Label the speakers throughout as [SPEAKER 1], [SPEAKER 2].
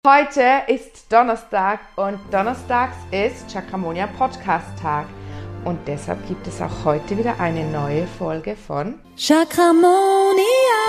[SPEAKER 1] Heute ist Donnerstag und donnerstags ist Chakramonia Podcast Tag. Und deshalb gibt es auch heute wieder eine neue Folge von
[SPEAKER 2] Chakramonia.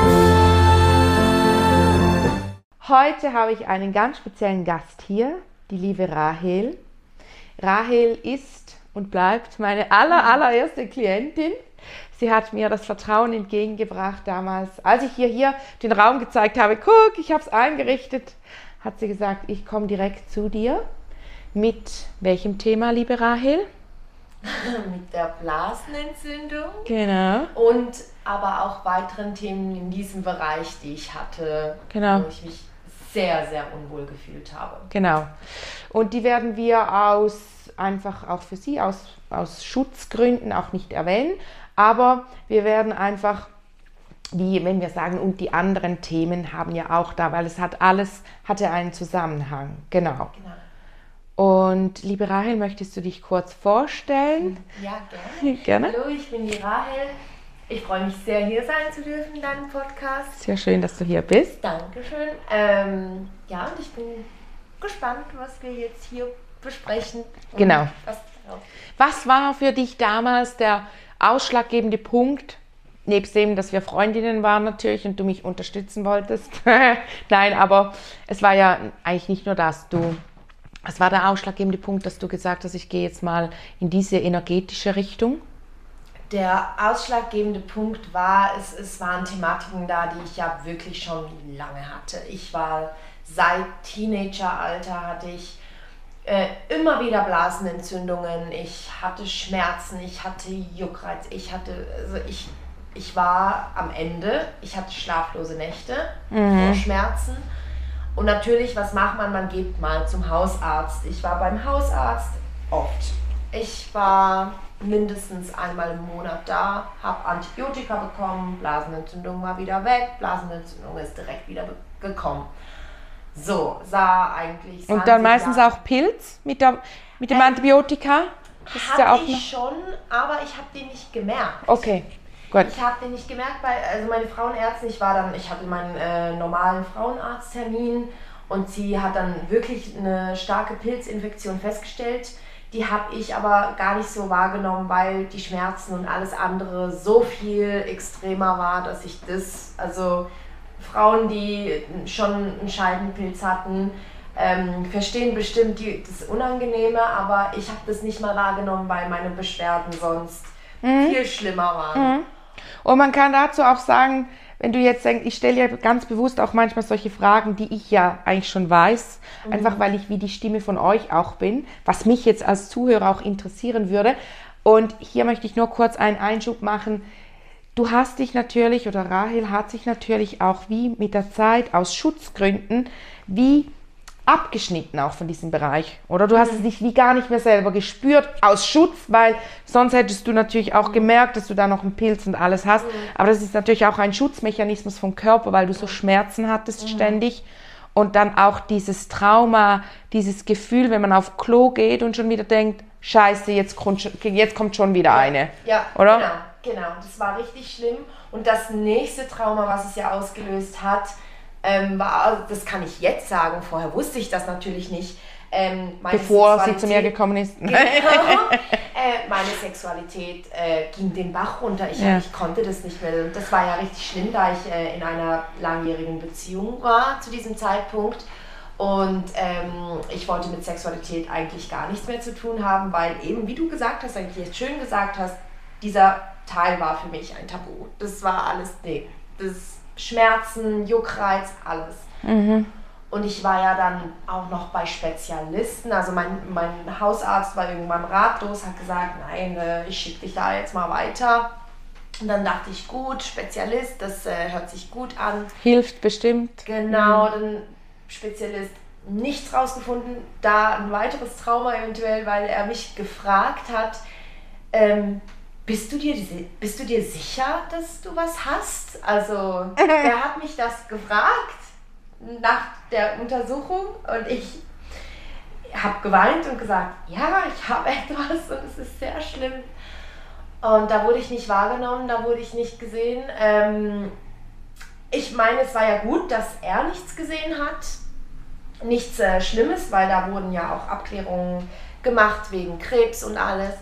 [SPEAKER 1] Heute habe ich einen ganz speziellen Gast hier, die liebe Rahel. Rahel ist und bleibt meine allererste Klientin. Sie hat mir das Vertrauen entgegengebracht damals, als ich ihr hier den Raum gezeigt habe. Guck, ich habe es eingerichtet. Hat sie gesagt, ich komme direkt zu dir. Mit welchem Thema, liebe Rahel?
[SPEAKER 2] Mit der Blasenentzündung.
[SPEAKER 1] Genau.
[SPEAKER 2] Und aber auch weiteren Themen in diesem Bereich, die ich hatte,
[SPEAKER 1] Genau.
[SPEAKER 2] wo ich mich sehr, sehr unwohl gefühlt habe.
[SPEAKER 1] Genau. Und die werden wir einfach auch für Sie aus Schutzgründen auch nicht erwähnen. Aber wir werden einfach, wie wenn wir sagen, und die anderen Themen haben ja auch da, weil es hatte einen Zusammenhang. Genau. Und liebe Rahel, möchtest du dich kurz vorstellen?
[SPEAKER 2] Ja, gerne.
[SPEAKER 1] Gerne.
[SPEAKER 2] Hallo, ich bin die Rahel. Ich freue mich sehr, hier sein zu dürfen in deinem Podcast.
[SPEAKER 1] Sehr schön, dass du hier bist.
[SPEAKER 2] Dankeschön. Ja, und ich bin gespannt, was wir jetzt hier besprechen.
[SPEAKER 1] Genau. Was war für dich damals der ausschlaggebende Punkt, nebst dem, dass wir Freundinnen waren natürlich und du mich unterstützen wolltest? Nein, aber es war ja eigentlich nicht nur das. Es war der ausschlaggebende Punkt, dass du gesagt hast, ich gehe jetzt mal in diese energetische Richtung.
[SPEAKER 2] Der ausschlaggebende Punkt war, es waren Thematiken da, die ich ja wirklich schon lange hatte. Ich war seit Teenageralter, hatte ich immer wieder Blasenentzündungen, ich hatte Schmerzen, ich hatte Juckreiz, ich war am Ende, ich hatte schlaflose Nächte vor Schmerzen. Und natürlich, was macht man? Man geht mal zum Hausarzt. Ich war beim Hausarzt oft. Ich war mindestens einmal im Monat da, habe Antibiotika bekommen, Blasenentzündung war wieder weg, Blasenentzündung ist direkt wieder gekommen. So, sah eigentlich...
[SPEAKER 1] Und dann meistens auch Pilz mit dem Antibiotika?
[SPEAKER 2] Das hatte ich schon, aber ich habe den nicht gemerkt.
[SPEAKER 1] Okay, gut.
[SPEAKER 2] Ich habe den nicht gemerkt, weil meine Frauenärztin, ich hatte meinen normalen Frauenarzttermin und sie hat dann wirklich eine starke Pilzinfektion festgestellt. Die habe ich aber gar nicht so wahrgenommen, weil die Schmerzen und alles andere so viel extremer war, dass ich Frauen, die schon einen Scheidenpilz hatten, verstehen bestimmt das Unangenehme, aber ich habe das nicht mal wahrgenommen, weil meine Beschwerden sonst viel schlimmer waren.
[SPEAKER 1] Und man kann dazu auch sagen, wenn du jetzt denkst, ich stelle ja ganz bewusst auch manchmal solche Fragen, die ich ja eigentlich schon weiß, einfach weil ich wie die Stimme von euch auch bin, was mich jetzt als Zuhörer auch interessieren würde. Und hier möchte ich nur kurz einen Einschub machen. Du hast dich natürlich, oder Rahel hat sich natürlich auch wie mit der Zeit aus Schutzgründen wie abgeschnitten auch von diesem Bereich. Oder du hast es dich wie gar nicht mehr selber gespürt aus Schutz, weil sonst hättest du natürlich auch gemerkt, dass du da noch einen Pilz und alles hast. Aber das ist natürlich auch ein Schutzmechanismus vom Körper, weil du so Schmerzen hattest ständig. Und dann auch dieses Trauma, dieses Gefühl, wenn man auf Klo geht und schon wieder denkt, Scheiße, jetzt kommt schon wieder eine.
[SPEAKER 2] Ja,
[SPEAKER 1] oder?
[SPEAKER 2] Genau, das war richtig schlimm. Und das nächste Trauma, was es ja ausgelöst hat, war, das kann ich jetzt sagen, vorher wusste ich das natürlich nicht.
[SPEAKER 1] Bevor sie zu mir gekommen ist.
[SPEAKER 2] Genau, meine Sexualität ging den Bach runter. Ich konnte das nicht mehr. Das war ja richtig schlimm, da ich in einer langjährigen Beziehung war zu diesem Zeitpunkt. Und ich wollte mit Sexualität eigentlich gar nichts mehr zu tun haben, weil eben, wie du gesagt hast, eigentlich jetzt schön gesagt hast, dieser Teil war für mich ein Tabu. Das war alles, das Schmerzen, Juckreiz, alles. Und ich war ja dann auch noch bei Spezialisten. Also mein Hausarzt war irgendwann ratlos, hat gesagt, nein, ich schicke dich da jetzt mal weiter. Und dann dachte ich, gut, Spezialist, das hört sich gut an.
[SPEAKER 1] Hilft bestimmt.
[SPEAKER 2] Genau, dann Spezialist, nichts rausgefunden. Da ein weiteres Trauma eventuell, weil er mich gefragt hat, bist du dir sicher, dass du was hast? Also, er hat mich das gefragt nach der Untersuchung und ich habe geweint und gesagt, ja, ich habe etwas und es ist sehr schlimm. Und da wurde ich nicht wahrgenommen, da wurde ich nicht gesehen. Ich meine, es war ja gut, dass er nichts gesehen hat. Nichts Schlimmes, weil da wurden ja auch Abklärungen gemacht wegen Krebs und alles.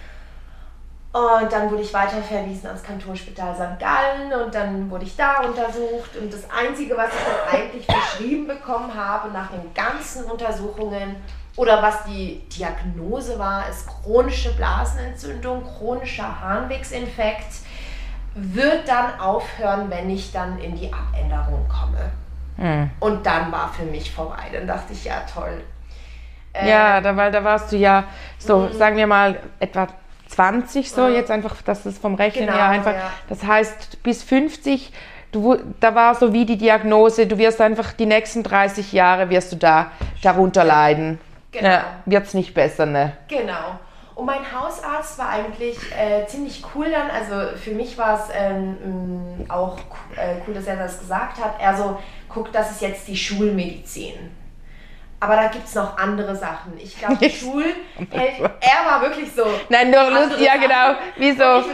[SPEAKER 2] Und dann wurde ich weiter verwiesen ans Kantonsspital St. Gallen und dann wurde ich da untersucht. Und das Einzige, was ich dann eigentlich verschrieben bekommen habe nach den ganzen Untersuchungen oder was die Diagnose war, ist chronische Blasenentzündung, chronischer Harnwegsinfekt, wird dann aufhören, wenn ich dann in die Abänderung komme. Und dann war für mich vorbei. Dann dachte ich, ja toll.
[SPEAKER 1] Ja, weil da warst du ja so, sagen wir mal, etwa 20 so, jetzt einfach, dass es vom Rechnen her einfach, das heißt bis 50, da war so wie die Diagnose, du wirst einfach die nächsten 30 Jahre wirst du darunter leiden.
[SPEAKER 2] Genau.
[SPEAKER 1] Ja, wird's nicht besser, ne?
[SPEAKER 2] Genau. Und mein Hausarzt war eigentlich ziemlich cool dann, also für mich war es auch cool, dass er das gesagt hat. Er so, guck, das ist jetzt die Schulmedizin. Aber da gibt es noch andere Sachen. Ich glaube, er war wirklich so.
[SPEAKER 1] Nein, nur lustig, ja genau, wieso?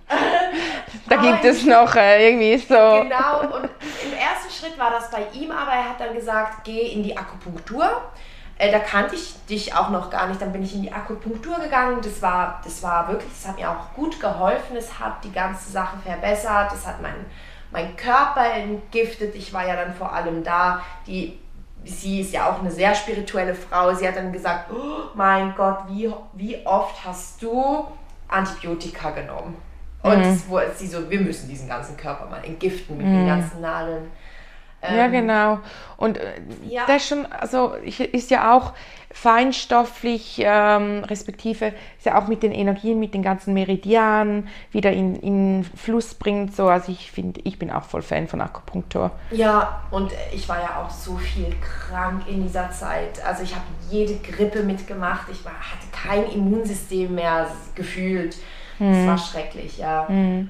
[SPEAKER 1] Da gibt es noch irgendwie so.
[SPEAKER 2] Genau, und im ersten Schritt war das bei ihm, aber er hat dann gesagt, geh in die Akupunktur. Da kannte ich dich auch noch gar nicht, dann bin ich in die Akupunktur gegangen, das war wirklich, das hat mir auch gut geholfen, es hat die ganze Sache verbessert, es hat meinen Körper entgiftet, ich war ja dann vor allem da, sie ist ja auch eine sehr spirituelle Frau, sie hat dann gesagt, oh mein Gott, wie oft hast du Antibiotika genommen? Und sie so, wir müssen diesen ganzen Körper mal entgiften mit den ganzen Nadeln.
[SPEAKER 1] Ja, genau. Und das schon, also ist ja auch feinstofflich, respektive ist ja auch mit den Energien, mit den ganzen Meridianen wieder in Fluss bringt. So. Also ich bin auch voll Fan von Akupunktur.
[SPEAKER 2] Ja, und ich war ja auch so viel krank in dieser Zeit. Also ich habe jede Grippe mitgemacht. Ich hatte kein Immunsystem mehr gefühlt. Es war schrecklich, ja.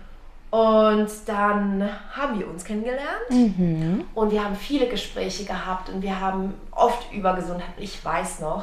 [SPEAKER 2] Und dann haben wir uns kennengelernt und wir haben viele Gespräche gehabt und wir haben oft über Gesundheit. Ich weiß noch,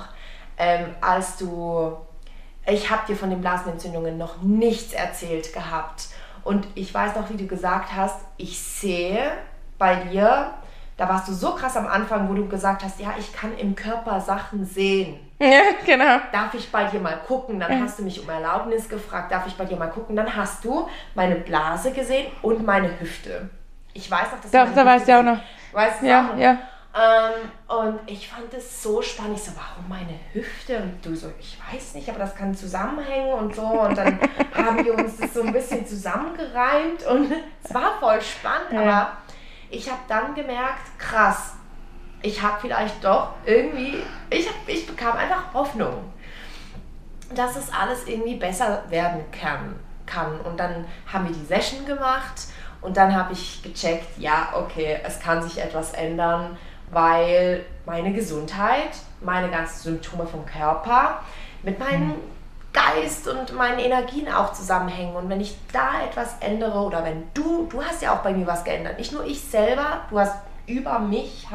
[SPEAKER 2] ich habe dir von den Blasenentzündungen noch nichts erzählt gehabt und ich weiß noch, wie du gesagt hast, ich sehe bei dir, da warst du so krass am Anfang, wo du gesagt hast, ja, ich kann im Körper Sachen sehen.
[SPEAKER 1] Ja, genau.
[SPEAKER 2] Darf ich bei dir mal gucken? Dann hast du mich um Erlaubnis gefragt, darf ich bei dir mal gucken? Dann hast du meine Blase gesehen und meine Hüfte. Ich weiß noch, dass
[SPEAKER 1] Doch, da weißt du auch noch.
[SPEAKER 2] Weißt du
[SPEAKER 1] ja,
[SPEAKER 2] auch noch?
[SPEAKER 1] Ja.
[SPEAKER 2] Und ich fand es so spannend. Ich so, warum meine Hüfte? Und du so, ich weiß nicht, aber das kann zusammenhängen und so. Und dann haben wir uns das so ein bisschen zusammengereimt und es war voll spannend. Ja. Aber ich habe dann gemerkt, krass, ich habe vielleicht doch irgendwie, ich bekam einfach Hoffnung, dass es alles irgendwie besser werden kann. Und dann haben wir die Session gemacht und dann habe ich gecheckt, ja, okay, es kann sich etwas ändern, weil meine Gesundheit, meine ganzen Symptome vom Körper mit meinem Geist und meinen Energien auch zusammenhängen. Und wenn ich da etwas ändere oder wenn du hast ja auch bei mir was geändert, nicht nur ich selber, du hast über mich,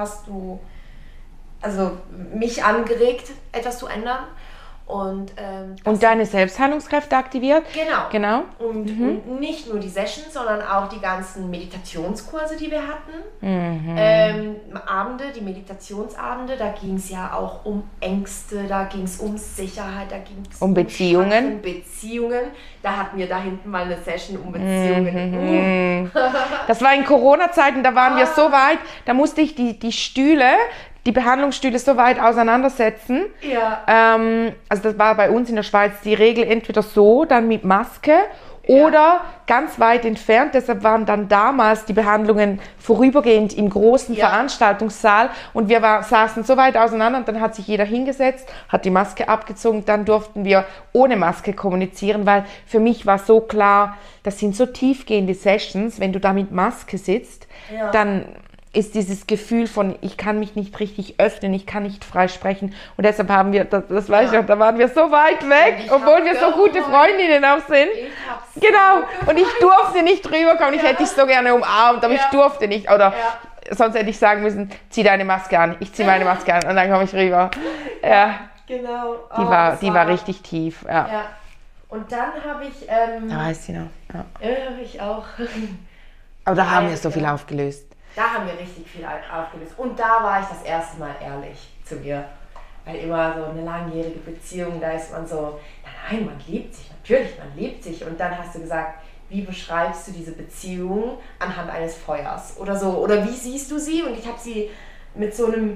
[SPEAKER 2] mich angeregt, etwas zu ändern. Und
[SPEAKER 1] deine Selbstheilungskräfte aktiviert.
[SPEAKER 2] Genau. Und nicht nur die Sessions, sondern auch die ganzen Meditationskurse, die wir hatten. Abende, die Meditationsabende, da ging es ja auch um Ängste, da ging es um Sicherheit, da ging es
[SPEAKER 1] um Beziehungen.
[SPEAKER 2] Um Beziehungen. Da hatten wir da hinten mal eine Session um Beziehungen.
[SPEAKER 1] Das war in Corona-Zeiten, da waren wir so weit, da musste ich die Behandlungsstühle so weit auseinandersetzen.
[SPEAKER 2] Ja.
[SPEAKER 1] Also das war bei uns in der Schweiz die Regel entweder so, dann mit Maske oder ganz weit entfernt. Deshalb waren dann damals die Behandlungen vorübergehend im großen Veranstaltungssaal und wir saßen so weit auseinander und dann hat sich jeder hingesetzt, hat die Maske abgezogen, dann durften wir ohne Maske kommunizieren, weil für mich war so klar, das sind so tiefgehende Sessions, wenn du da mit Maske sitzt, dann ist dieses Gefühl von, ich kann mich nicht richtig öffnen, ich kann nicht frei sprechen. Und deshalb haben wir, das weiß ich noch, da waren wir so weit weg, obwohl wir so gute Freundinnen auch sind. Genau, und ich durfte nicht rüberkommen, ich hätte dich so gerne umarmt, aber ich durfte nicht. Oder sonst hätte ich sagen müssen, zieh deine Maske an, ich ziehe meine Maske an und dann komme ich rüber. Ja,
[SPEAKER 2] genau.
[SPEAKER 1] Die war richtig tief. Ja.
[SPEAKER 2] Und dann habe ich...
[SPEAKER 1] da weiß ich noch. Ja.
[SPEAKER 2] Ich auch.
[SPEAKER 1] Aber da haben wir so viel aufgelöst.
[SPEAKER 2] Da haben wir richtig viel aufgelöst. Und da war ich das erste Mal ehrlich zu mir. Weil immer so eine langjährige Beziehung, da ist man so, nein, man liebt sich, natürlich, man liebt sich. Und dann hast du gesagt, wie beschreibst du diese Beziehung anhand eines Feuers oder so? Oder wie siehst du sie? Und ich habe sie mit so einem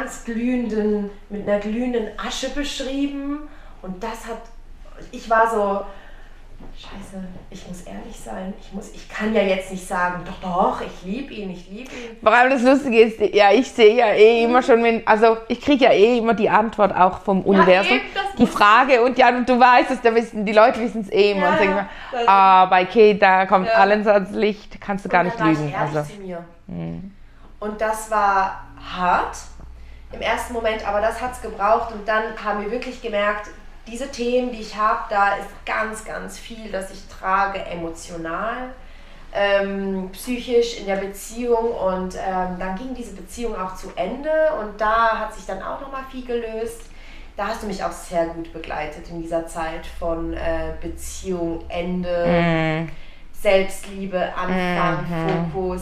[SPEAKER 2] mit einer glühenden Asche beschrieben. Und ich war so, Scheiße, ich muss ehrlich sein. Ich kann ja jetzt nicht sagen, doch, ich liebe ihn.
[SPEAKER 1] Vor allem das Lustige ist, ja, ich sehe ja immer schon, ich kriege ja immer die Antwort auch vom Universum,
[SPEAKER 2] eben,
[SPEAKER 1] die Frage und ja, du weißt es, die Leute wissen es immer und denken, bei Kate, da kommt alles ans Licht, kannst du gar nicht lügen.
[SPEAKER 2] War ich ehrlich zu mir. Und das war hart im ersten Moment, aber das hat es gebraucht und dann haben wir wirklich gemerkt, diese Themen, die ich habe, da ist ganz, ganz viel, das ich trage, emotional, psychisch in der Beziehung und dann ging diese Beziehung auch zu Ende und da hat sich dann auch nochmal viel gelöst. Da hast du mich auch sehr gut begleitet in dieser Zeit von Beziehung, Ende, Selbstliebe, Anfang, Fokus,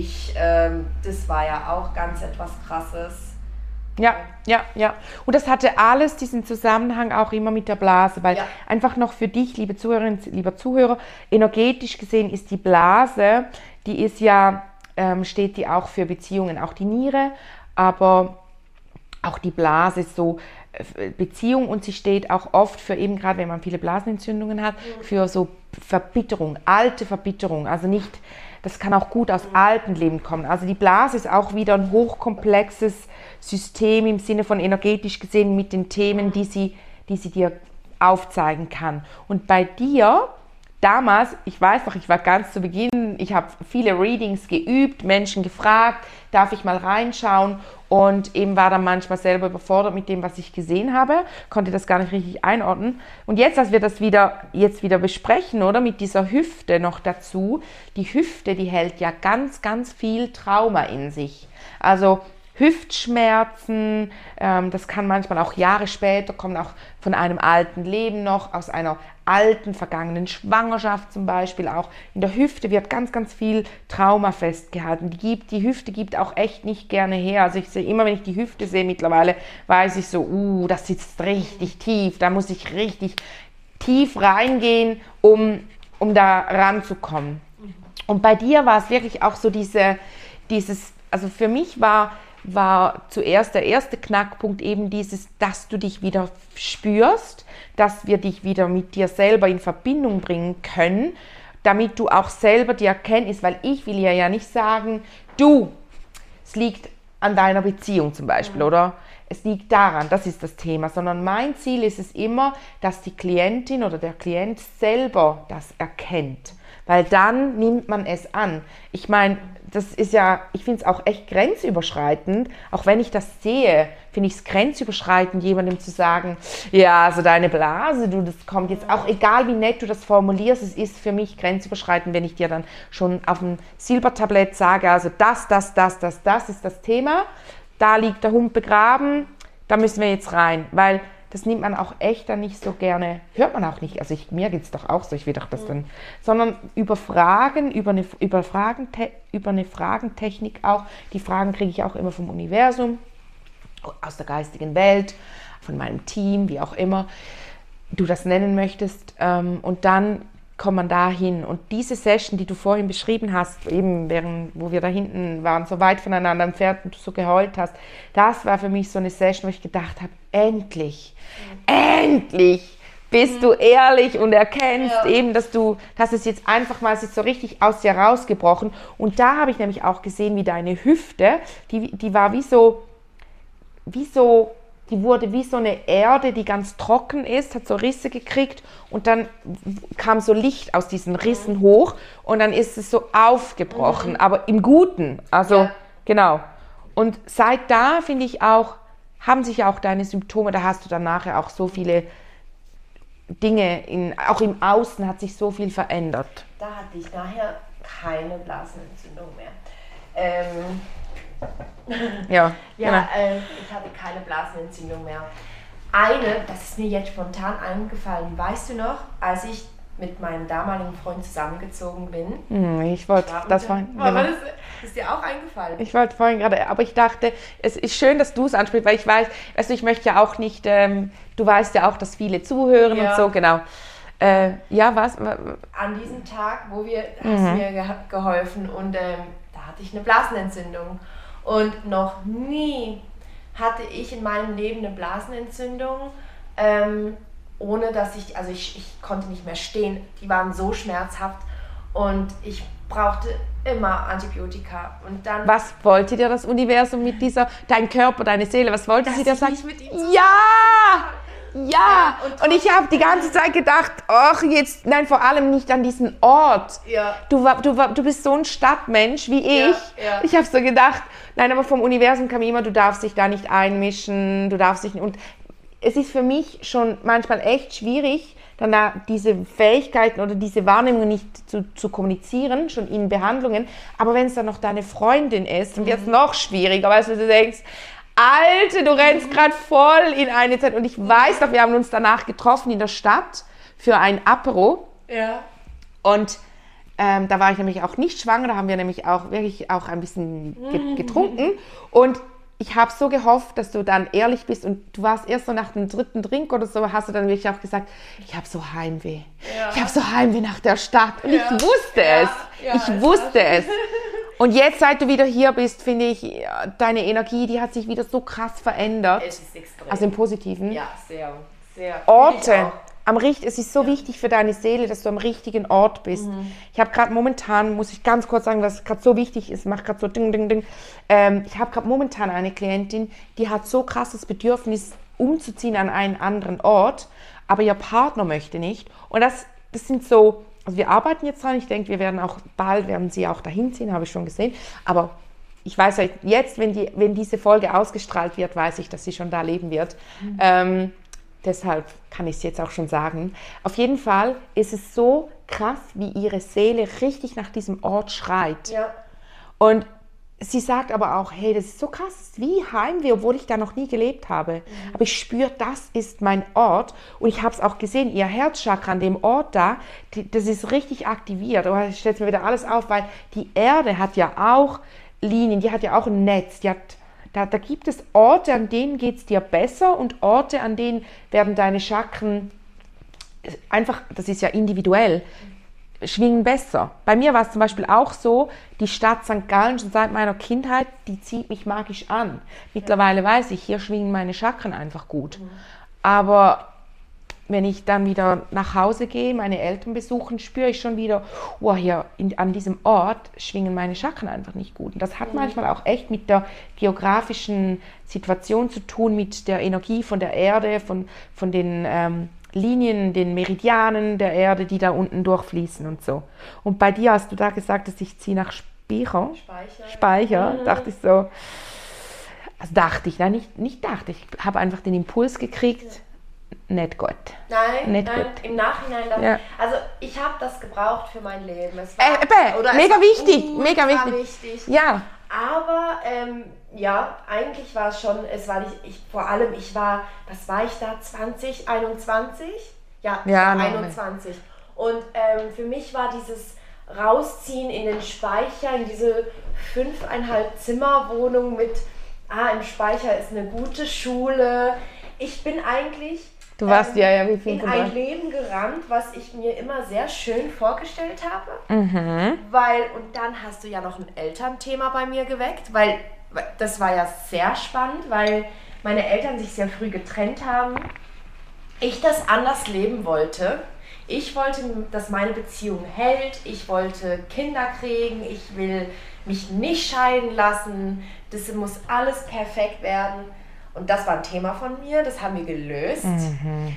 [SPEAKER 2] das war ja auch ganz etwas Krasses.
[SPEAKER 1] Ja. Und das hatte alles diesen Zusammenhang auch immer mit der Blase, weil einfach noch für dich, liebe Zuhörerinnen, lieber Zuhörer, energetisch gesehen ist die Blase, die ist ja, steht die auch für Beziehungen, auch die Niere, aber auch die Blase ist so Beziehung und sie steht auch oft für eben, gerade wenn man viele Blasenentzündungen hat, für so Verbitterung, alte Verbitterung, also nicht, das kann auch gut aus alten Leben kommen. Also die Blase ist auch wieder ein hochkomplexes System im Sinne von energetisch gesehen mit den Themen, die sie dir aufzeigen kann. Und bei dir, damals, ich weiß noch, ich war ganz zu Beginn, ich habe viele Readings geübt, Menschen gefragt, darf ich mal reinschauen und eben war dann manchmal selber überfordert mit dem, was ich gesehen habe, konnte das gar nicht richtig einordnen. Und jetzt, als wir das jetzt wieder besprechen, oder, mit dieser Hüfte noch dazu, die Hüfte, die hält ja ganz, ganz viel Trauma in sich. Also Hüftschmerzen, das kann manchmal auch Jahre später kommen, auch von einem alten Leben noch, aus einer alten, vergangenen Schwangerschaft zum Beispiel auch. In der Hüfte wird ganz, ganz viel Trauma festgehalten. Die Hüfte gibt auch echt nicht gerne her. Also ich sehe immer, wenn ich die Hüfte sehe mittlerweile, weiß ich so, das sitzt richtig tief, da muss ich richtig tief reingehen, um da ranzukommen. Und bei dir war es wirklich auch so also für mich war zuerst der erste Knackpunkt eben dieses, dass du dich wieder spürst, dass wir dich wieder mit dir selber in Verbindung bringen können, damit du auch selber die Erkenntnis, weil ich will ja nicht sagen, es liegt an deiner Beziehung zum Beispiel, oder? Es liegt daran, das ist das Thema, sondern mein Ziel ist es immer, dass die Klientin oder der Klient selber das erkennt, weil dann nimmt man es an. Ich meine, das ist ja, ich finde es auch echt grenzüberschreitend, auch wenn ich das sehe, finde ich es grenzüberschreitend, jemandem zu sagen, ja, also deine Blase, das kommt jetzt auch, egal wie nett du das formulierst, es ist für mich grenzüberschreitend, wenn ich dir dann schon auf dem Silbertablett sage, also das ist das Thema, da liegt der Hund begraben, da müssen wir jetzt rein, weil das nimmt man auch echt dann nicht so gerne, hört man auch nicht, also mir geht es doch auch so, ich will doch das dann, sondern über Fragen, über eine Fragentechnik auch, die Fragen kriege ich auch immer vom Universum, aus der geistigen Welt, von meinem Team, wie auch immer du das nennen möchtest, und dann kommt man da hin. Und diese Session, die du vorhin beschrieben hast, eben wo wir da hinten waren, so weit voneinander entfernt und du so geheult hast, das war für mich so eine Session, wo ich gedacht habe, endlich bist du ehrlich und erkennst eben, dass es jetzt einfach mal so richtig aus dir rausgebrochen. Und da habe ich nämlich auch gesehen, wie deine Hüfte, die war die wurde wie so eine Erde, die ganz trocken ist, hat so Risse gekriegt und dann kam so Licht aus diesen Rissen hoch und dann ist es so aufgebrochen, aber im Guten, also genau. Und seit da, finde ich auch, haben sich auch deine Symptome, da hast du dann nachher auch so viele Dinge, auch im Außen hat sich so viel verändert.
[SPEAKER 2] Da hatte ich nachher keine Blasenentzündung mehr. Ich hatte keine Blasenentzündung mehr. Das ist mir jetzt spontan eingefallen, weißt du noch, als ich mit meinem damaligen Freund zusammengezogen bin.
[SPEAKER 1] Ich wollte, das war...
[SPEAKER 2] Ist dir auch eingefallen?
[SPEAKER 1] Ich wollte vorhin gerade, aber ich dachte, es ist schön, dass du es ansprichst, weil ich weiß, also ich möchte ja auch nicht, du weißt ja auch, dass viele zuhören und so, genau. Ja, was?
[SPEAKER 2] An diesem Tag, hast du mir geholfen und da hatte ich eine Blasenentzündung. Und noch nie hatte ich in meinem Leben eine Blasenentzündung, ohne dass ich konnte nicht mehr stehen. Die waren so schmerzhaft und ich brauchte immer Antibiotika. Und dann...
[SPEAKER 1] Was wollte dir das Universum mit dein Körper, deine Seele, was wollte sie dir sagen?
[SPEAKER 2] Mit ihm
[SPEAKER 1] Ja! Und ich habe die ganze Zeit gedacht, vor allem nicht an diesen Ort.
[SPEAKER 2] Ja.
[SPEAKER 1] Du bist so ein Stadtmensch wie ich.
[SPEAKER 2] Ja.
[SPEAKER 1] Ich habe so gedacht, nein, aber vom Universum kam immer, du darfst dich da nicht einmischen, du darfst dich nicht... Und es ist für mich schon manchmal echt schwierig, dann da diese Fähigkeiten oder diese Wahrnehmung nicht zu kommunizieren, schon in Behandlungen. Aber wenn es dann noch deine Freundin ist, dann wird es noch schwieriger, weißt du denkst, Alter, du rennst gerade voll in eine Zeit. Und ich weiß noch, wir haben uns danach getroffen in der Stadt für ein Apero.
[SPEAKER 2] Ja.
[SPEAKER 1] Und da war ich nämlich auch nicht schwanger, da haben wir nämlich auch wirklich auch ein bisschen getrunken. Und ich habe so gehofft, dass du dann ehrlich bist und du warst erst so nach dem 3. Drink oder so, hast du dann wirklich auch gesagt, ich habe so Heimweh. Ja. Ich habe so Heimweh nach der Stadt. Und ich wusste es. Ja, ich wusste es. Und jetzt, seit du wieder hier bist, finde ich, deine Energie, die hat sich wieder so krass verändert.
[SPEAKER 2] Es ist extrem.
[SPEAKER 1] Also im Positiven.
[SPEAKER 2] Ja, sehr, sehr.
[SPEAKER 1] Orte. Es ist so wichtig für deine Seele, dass du am richtigen Ort bist. Ich habe gerade momentan, muss ich ganz kurz sagen, was gerade so wichtig ist, macht gerade so ding, ding, ding. Ich habe gerade momentan eine Klientin, die hat so krasses Bedürfnis, umzuziehen an einen anderen Ort, aber ihr Partner möchte nicht. Und das sind so, also wir arbeiten jetzt dran, ich denke, bald werden sie auch dahin ziehen, habe ich schon gesehen, aber ich weiß ja jetzt, wenn diese Folge ausgestrahlt wird, weiß ich, dass sie schon da leben wird. Deshalb kann ich es jetzt auch schon sagen. Auf jeden Fall ist es so krass, wie ihre Seele richtig nach diesem Ort schreit.
[SPEAKER 2] Ja.
[SPEAKER 1] Und sie sagt aber auch, hey, das ist so krass, das ist wie Heimweh, obwohl ich da noch nie gelebt habe. Aber ich spüre, das ist mein Ort. Und ich habe es auch gesehen, ihr Herzchakra an dem Ort da, das ist richtig aktiviert. Aber ich stelle mir wieder alles auf, weil die Erde hat ja auch Linien, die hat ja auch ein Netz, Da gibt es Orte, an denen geht es dir besser und Orte, an denen werden deine Chakren einfach, das ist ja individuell, schwingen besser. Bei mir war es zum Beispiel auch so, die Stadt St. Gallen schon seit meiner Kindheit, die zieht mich magisch an. Mittlerweile weiß ich, hier schwingen meine Chakren einfach gut. Aber wenn ich dann wieder nach Hause gehe, meine Eltern besuchen, spüre ich schon wieder, hier an diesem Ort schwingen meine Chakren einfach nicht gut. Und das hat manchmal auch echt mit der geografischen Situation zu tun, mit der Energie von der Erde, von den Linien, den Meridianen der Erde, die da unten durchfließen und so. Und bei dir hast du da gesagt, dass ich ziehe nach Speicher. Dachte ich so. Also ich habe einfach den Impuls gekriegt, nicht gut.
[SPEAKER 2] Nein, im Nachhinein. Also ich habe das gebraucht für mein Leben. Es
[SPEAKER 1] war, mega wichtig. Ja.
[SPEAKER 2] Aber eigentlich war es schon, was war ich da, 2021? Ja, 21. Und für mich war dieses Rausziehen in den Speicher, in diese 5,5 Zimmerwohnung mit, im Speicher ist eine gute Schule. Ich bin eigentlich
[SPEAKER 1] Du warst wie viel
[SPEAKER 2] in ein Leben gerannt, was ich mir immer sehr schön vorgestellt habe.
[SPEAKER 1] Mhm.
[SPEAKER 2] Und dann hast du ja noch ein Elternthema bei mir geweckt, weil das war ja sehr spannend, weil meine Eltern sich sehr früh getrennt haben. Ich das anders leben wollte. Ich wollte, dass meine Beziehung hält. Ich wollte Kinder kriegen. Ich will mich nicht scheiden lassen. Das muss alles perfekt werden. Und das war ein Thema von mir, das haben wir gelöst.
[SPEAKER 1] Mhm.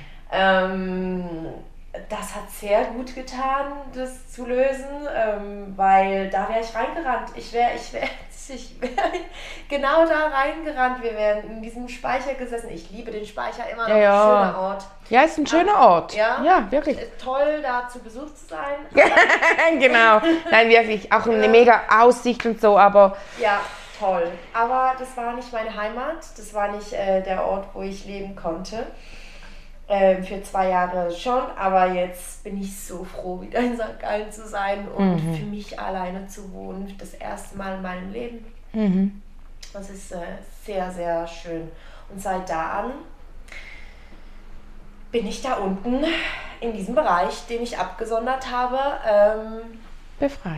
[SPEAKER 2] Das hat sehr gut getan, das zu lösen, weil da wäre ich reingerannt. Ich wäre genau da reingerannt. Wir wären in diesem Speicher gesessen. Ich liebe den Speicher immer noch,
[SPEAKER 1] ja.
[SPEAKER 2] Ein schöner Ort.
[SPEAKER 1] Ja, ist ein schöner Ort.
[SPEAKER 2] Ja,
[SPEAKER 1] wirklich.
[SPEAKER 2] Toll, da zu Besuch zu sein.
[SPEAKER 1] Genau, nein, wirklich. Auch eine mega Aussicht und so, aber...
[SPEAKER 2] Ja. Toll, aber das war nicht meine Heimat, das war nicht der Ort, wo ich leben konnte. Für 2 Jahre schon, aber jetzt bin ich so froh, wieder in St. Gallen zu sein und für mich alleine zu wohnen. Das erste Mal in meinem Leben. Das ist sehr, sehr schön. Und seit da an bin ich da unten in diesem Bereich, den ich abgesondert habe,
[SPEAKER 1] Befreit.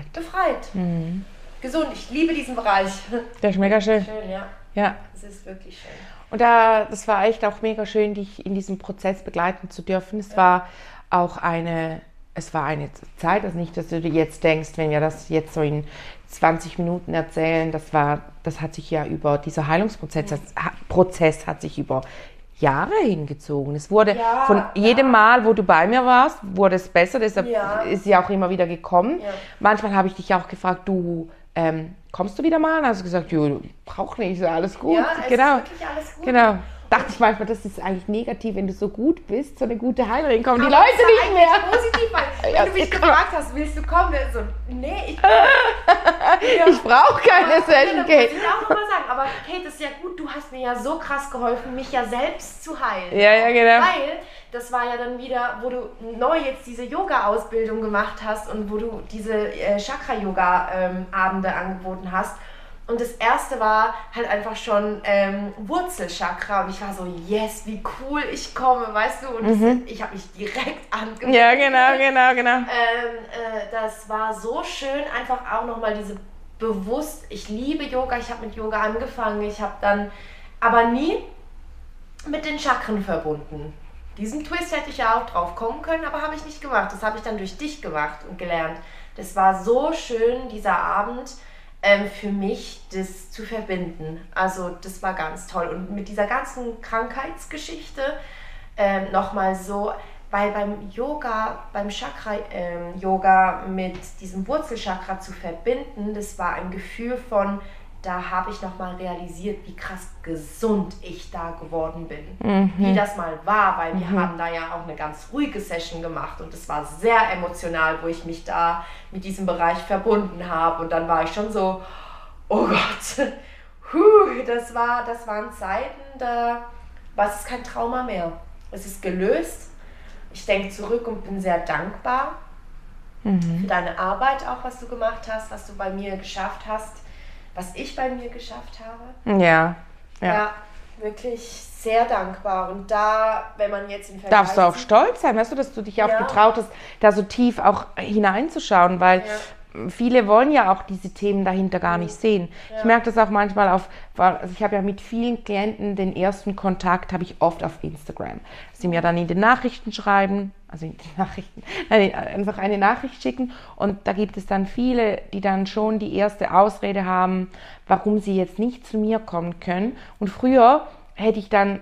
[SPEAKER 2] Gesund. Ich liebe diesen Bereich.
[SPEAKER 1] Das ist mega schön.
[SPEAKER 2] Schön, ja.
[SPEAKER 1] Ja.
[SPEAKER 2] Es ist wirklich schön.
[SPEAKER 1] Und das war echt auch mega schön, dich in diesem Prozess begleiten zu dürfen. Es war auch eine Zeit, also nicht, dass du dir jetzt denkst, wenn wir das jetzt so in 20 Minuten erzählen, das hat sich ja dieser Heilungsprozess hat sich über Jahre hingezogen. Es wurde von jedem Mal, wo du bei mir warst, wurde es besser, deshalb ist sie auch immer wieder gekommen. Ja. Manchmal habe ich dich auch gefragt, du, kommst du wieder mal? Und hast du gesagt, brauch nicht, ist alles gut.
[SPEAKER 2] Ja, es ist wirklich alles gut.
[SPEAKER 1] Genau. Dachte ich manchmal, das ist eigentlich negativ, wenn du so gut bist, so eine gute Heilerin, kommen die Leute nicht mehr.
[SPEAKER 2] Positiv, weil wenn du mich gefragt hast, willst du kommen? Dann so, nee, ich
[SPEAKER 1] brauche keine Session, Kate.
[SPEAKER 2] Das muss ich auch nochmal sagen, aber Kate, das ist ja gut, du hast mir ja so krass geholfen, mich ja selbst zu heilen.
[SPEAKER 1] Ja, genau.
[SPEAKER 2] Weil das war ja dann wieder, wo du neu jetzt diese Yoga-Ausbildung gemacht hast und wo du diese Chakra-Yoga-Abende angeboten hast. Und das erste war halt einfach schon Wurzelchakra und ich war so, yes, wie cool ich komme, weißt du? Und ich habe mich direkt angemeldet.
[SPEAKER 1] Ja, genau.
[SPEAKER 2] Das war so schön, einfach auch nochmal ich liebe Yoga, ich habe mit Yoga angefangen, ich habe dann aber nie mit den Chakren verbunden. Diesen Twist hätte ich ja auch drauf kommen können, aber habe ich nicht gemacht. Das habe ich dann durch dich gemacht und gelernt. Das war so schön, dieser Abend, für mich das zu verbinden. Also das war ganz toll. Und mit dieser ganzen Krankheitsgeschichte nochmal so, weil beim Yoga, beim Chakra-Yoga mit diesem Wurzelchakra zu verbinden, das war ein Gefühl von, da habe ich nochmal realisiert, wie krass gesund ich da geworden bin. Wie das mal war, weil wir haben da ja auch eine ganz ruhige Session gemacht und es war sehr emotional, wo ich mich da mit diesem Bereich verbunden habe und dann war ich schon so, oh Gott, das waren Zeiten, da war es kein Trauma mehr. Es ist gelöst. Ich denke zurück und bin sehr dankbar für deine Arbeit auch, was du gemacht hast, was du bei mir geschafft hast. Was ich bei mir geschafft habe.
[SPEAKER 1] Ja,
[SPEAKER 2] wirklich sehr dankbar. Und da, wenn man jetzt im Vergleich...
[SPEAKER 1] Darfst du auch stolz sein, weißt du, dass du dich auch getraut hast, da so tief auch hineinzuschauen, weil viele wollen ja auch diese Themen dahinter gar nicht sehen. Ja. Ich merke das auch manchmal also ich habe ja mit vielen Klienten den ersten Kontakt, habe ich oft auf Instagram. Sie mir dann in den Nachrichten schreiben, einfach eine Nachricht schicken und da gibt es dann viele, die dann schon die erste Ausrede haben, warum sie jetzt nicht zu mir kommen können. Und früher hätte ich dann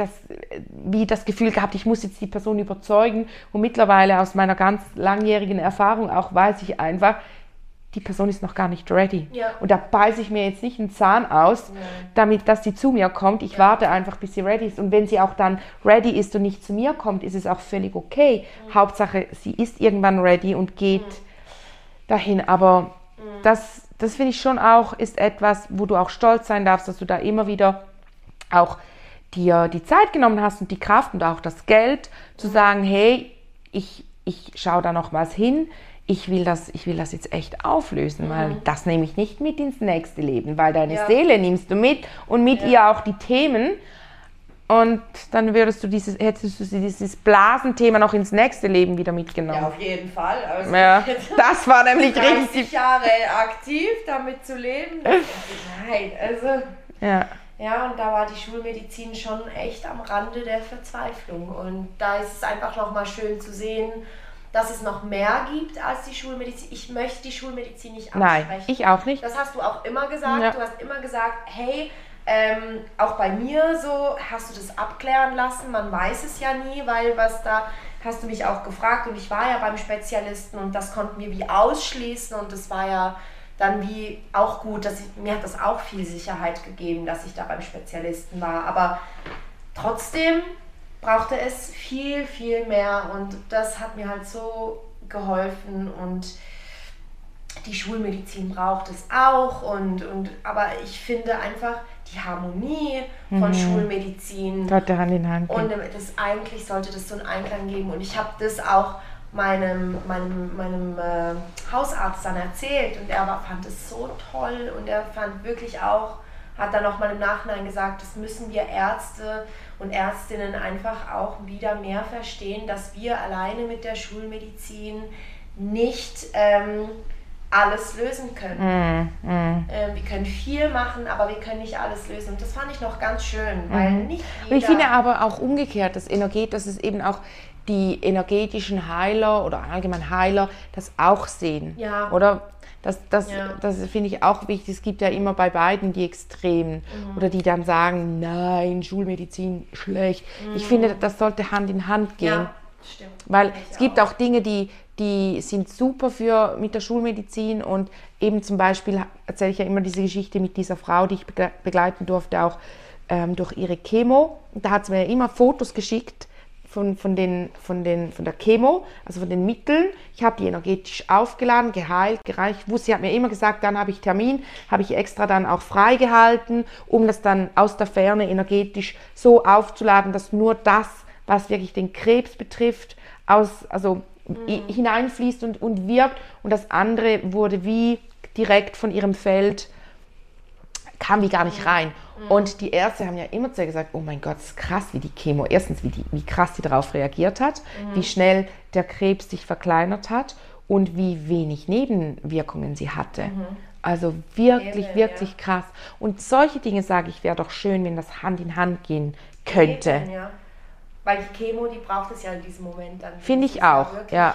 [SPEAKER 1] das Gefühl gehabt, ich muss jetzt die Person überzeugen und mittlerweile aus meiner ganz langjährigen Erfahrung auch weiß ich einfach, die Person ist noch gar nicht ready. Ja. Und da beiße ich mir jetzt nicht einen Zahn aus, dass sie zu mir kommt. Ich warte einfach, bis sie ready ist. Und wenn sie auch dann ready ist und nicht zu mir kommt, ist es auch völlig okay. Hauptsache, sie ist irgendwann ready und geht dahin. Aber das finde ich schon auch, ist etwas, wo du auch stolz sein darfst, dass du da immer wieder auch dir die Zeit genommen hast und die Kraft und auch das Geld, zu sagen, hey, ich schaue da nochmals hin. Ich will das jetzt echt auflösen, weil das nehme ich nicht mit ins nächste Leben, weil deine Seele nimmst du mit und mit ihr auch die Themen und dann hättest du dieses Blasenthema noch ins nächste Leben wieder mitgenommen.
[SPEAKER 2] Ja, auf jeden Fall. Also
[SPEAKER 1] das war nämlich
[SPEAKER 2] 30
[SPEAKER 1] richtig.
[SPEAKER 2] Jahre aktiv, damit zu leben. Nein, also... Ja, und da war die Schulmedizin schon echt am Rande der Verzweiflung und da ist es einfach nochmal schön zu sehen, dass es noch mehr gibt als die Schulmedizin. Ich möchte die Schulmedizin nicht absprechen.
[SPEAKER 1] Nein, ich auch nicht.
[SPEAKER 2] Das hast du auch immer gesagt. Ja. Du hast immer gesagt, hey, auch bei mir so, hast du das abklären lassen? Man weiß es ja nie, weil hast du mich auch gefragt und ich war ja beim Spezialisten und das konnten wir wie ausschließen und das war ja dann wie auch gut, mir hat das auch viel Sicherheit gegeben, dass ich da beim Spezialisten war. Aber trotzdem brauchte es viel, viel mehr und das hat mir halt so geholfen und die Schulmedizin braucht es auch aber ich finde einfach, die Harmonie von Schulmedizin.
[SPEAKER 1] Sollte Hand in Hand gehen.
[SPEAKER 2] Und eigentlich sollte das so einen Einklang geben. Und ich habe das auch meinem Hausarzt dann erzählt und er fand es so toll und er fand wirklich auch, hat dann nochmal im Nachhinein gesagt, das müssen wir Ärzte und Ärztinnen einfach auch wieder mehr verstehen, dass wir alleine mit der Schulmedizin nicht alles lösen können. Wir können viel machen, aber wir können nicht alles lösen. Und das fand ich noch ganz schön, weil nicht jeder...
[SPEAKER 1] Und ich finde aber auch umgekehrt, dass es eben auch die energetischen Heiler oder allgemein Heiler das auch sehen.
[SPEAKER 2] Ja.
[SPEAKER 1] Oder? Das finde ich auch wichtig. Es gibt ja immer bei beiden die Extremen. Oder die dann sagen, nein, Schulmedizin schlecht. Ich finde, das sollte Hand in Hand gehen.
[SPEAKER 2] Ja, stimmt.
[SPEAKER 1] Weil es gibt auch Dinge, die sind super mit der Schulmedizin. Und eben zum Beispiel erzähle ich ja immer diese Geschichte mit dieser Frau, die ich begleiten durfte, auch durch ihre Chemo. Und da hat sie mir ja immer Fotos geschickt, von der Chemo, also von den Mitteln. Ich habe die energetisch aufgeladen, geheilt, gereicht. Sie hat mir immer gesagt, dann habe ich Termin, habe ich extra dann auch freigehalten, um das dann aus der Ferne energetisch so aufzuladen, dass nur das, was wirklich den Krebs betrifft, hineinfließt und wirkt. Und das andere wurde wie direkt von ihrem Feld, kam wie gar nicht rein. Und die Ärzte haben ja immer zu ihr gesagt, oh mein Gott, es ist krass, wie die Chemo, erstens, wie krass sie darauf reagiert hat, wie schnell der Krebs sich verkleinert hat und wie wenig Nebenwirkungen sie hatte. Also wirklich krass. Und solche Dinge, sage ich, wäre doch schön, wenn das Hand in Hand gehen könnte.
[SPEAKER 2] Ja. Weil die Chemo, die braucht es ja in diesem Moment dann.
[SPEAKER 1] Finde ich auch,
[SPEAKER 2] wirklich,
[SPEAKER 1] ja.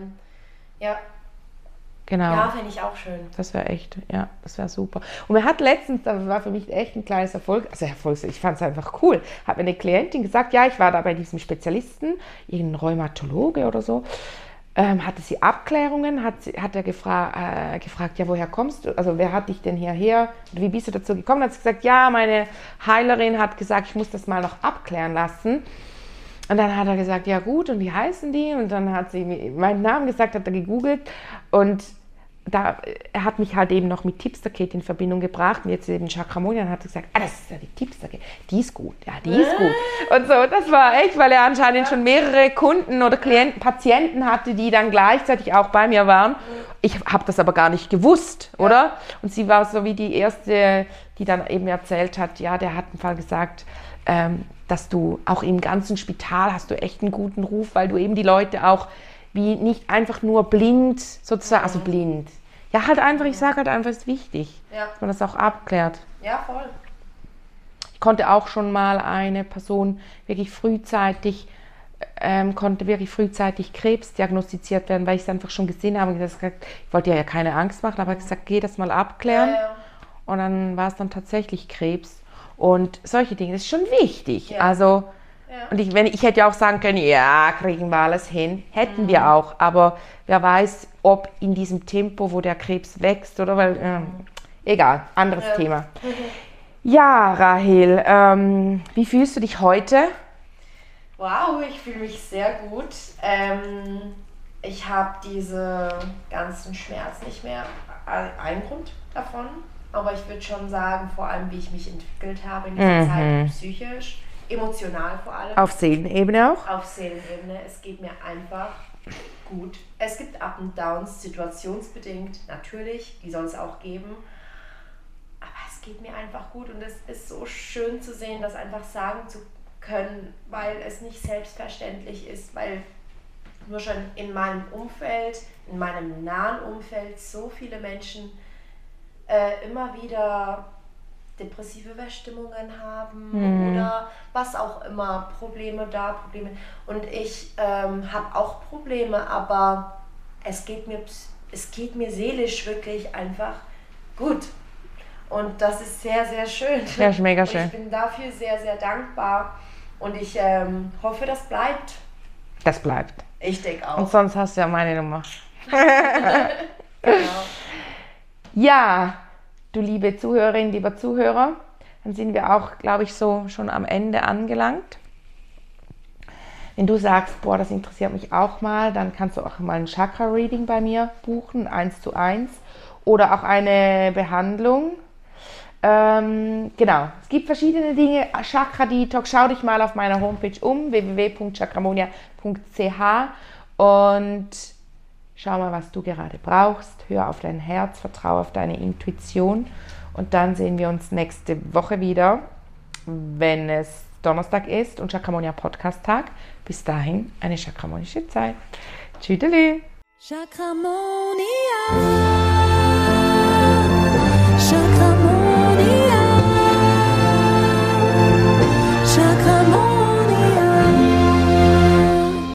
[SPEAKER 1] Genau.
[SPEAKER 2] Ja, fände ich auch schön.
[SPEAKER 1] Das wäre echt, ja, das wäre super. Und mir hat letztens, das war für mich echt ein kleines Erfolg, ich fand es einfach cool, hat mir eine Klientin gesagt, ja, ich war da bei diesem Spezialisten, irgendein Rheumatologe oder so, hatte sie Abklärungen, hat er gefragt, ja, woher kommst du, also wer hat dich denn hierher, wie bist du dazu gekommen? Hat sie gesagt, ja, meine Heilerin hat gesagt, ich muss das mal noch abklären lassen. Und dann hat er gesagt, ja gut, und wie heißen die? Und dann hat sie meinen Namen gesagt, hat er gegoogelt und er hat mich halt eben noch mit Tipster-Kate in Verbindung gebracht und jetzt eben Chakramonia und hat gesagt, das ist ja die Tipster-Kate, die ist gut, ja, die ist gut. Und so, das war echt, weil er anscheinend schon mehrere Kunden oder Patienten hatte, die dann gleichzeitig auch bei mir waren. Ich habe das aber gar nicht gewusst, oder? Und sie war so wie die erste, die dann eben erzählt hat, ja, der hat im Fall gesagt, dass du auch im ganzen Spital hast du echt einen guten Ruf, weil du eben die Leute auch wie nicht einfach nur blind sozusagen, also blind. Ja, halt einfach, ich sage halt einfach, es ist wichtig, dass man das auch abklärt.
[SPEAKER 2] Ja, voll.
[SPEAKER 1] Ich konnte auch schon mal eine Person wirklich frühzeitig Krebs diagnostiziert werden, weil ich es einfach schon gesehen habe. Ich wollte ja keine Angst machen, aber ich habe gesagt, geh das mal abklären. Ja. Und dann war es dann tatsächlich Krebs. Und solche Dinge, das ist schon wichtig. Ja. Also, und ich hätte ja auch sagen können, ja, kriegen wir alles hin. Hätten wir auch. Aber wer weiß, ob in diesem Tempo, wo der Krebs wächst, oder weil, egal, anderes Thema. Ja, Rahel, wie fühlst du dich heute?
[SPEAKER 2] Wow, ich fühle mich sehr gut. Ich habe diese ganzen Schmerzen nicht mehr. Ein Grund davon. Aber ich würde schon sagen, vor allem, wie ich mich entwickelt habe in dieser Zeit, psychisch, emotional vor allem.
[SPEAKER 1] Auf Seelenebene auch?
[SPEAKER 2] Auf Seelenebene. Es geht mir einfach gut. Es gibt Up und Downs, situationsbedingt, natürlich, die soll es auch geben. Aber es geht mir einfach gut und es ist so schön zu sehen, das einfach sagen zu können, weil es nicht selbstverständlich ist, weil nur schon in meinem Umfeld, in meinem nahen Umfeld so viele Menschen immer wieder depressive Verstimmungen haben oder was auch immer, Probleme. Und ich habe auch Probleme, aber es geht mir seelisch wirklich einfach gut. Und das ist sehr, sehr schön.
[SPEAKER 1] Ja, ist mega schön.
[SPEAKER 2] Und ich bin dafür sehr, sehr dankbar und ich hoffe, das bleibt.
[SPEAKER 1] Das bleibt.
[SPEAKER 2] Ich denke auch.
[SPEAKER 1] Und sonst hast du ja meine Nummer.
[SPEAKER 2] Genau.
[SPEAKER 1] Ja, du liebe Zuhörerin, lieber Zuhörer, dann sind wir auch, glaube ich, so schon am Ende angelangt. Wenn du sagst, boah, das interessiert mich auch mal, dann kannst du auch mal ein Chakra-Reading bei mir buchen, 1:1, oder auch eine Behandlung. Genau, es gibt verschiedene Dinge. Chakra Detox, schau dich mal auf meiner Homepage um, www.chakramonia.ch, und schau mal, was du gerade brauchst. Hör auf dein Herz, vertraue auf deine Intuition, und dann sehen wir uns nächste Woche wieder, wenn es Donnerstag ist und Chakramonia Podcast Tag. Bis dahin eine chakramonische Zeit. Tschüdelü.
[SPEAKER 3] Chakramonia. Chakramonia.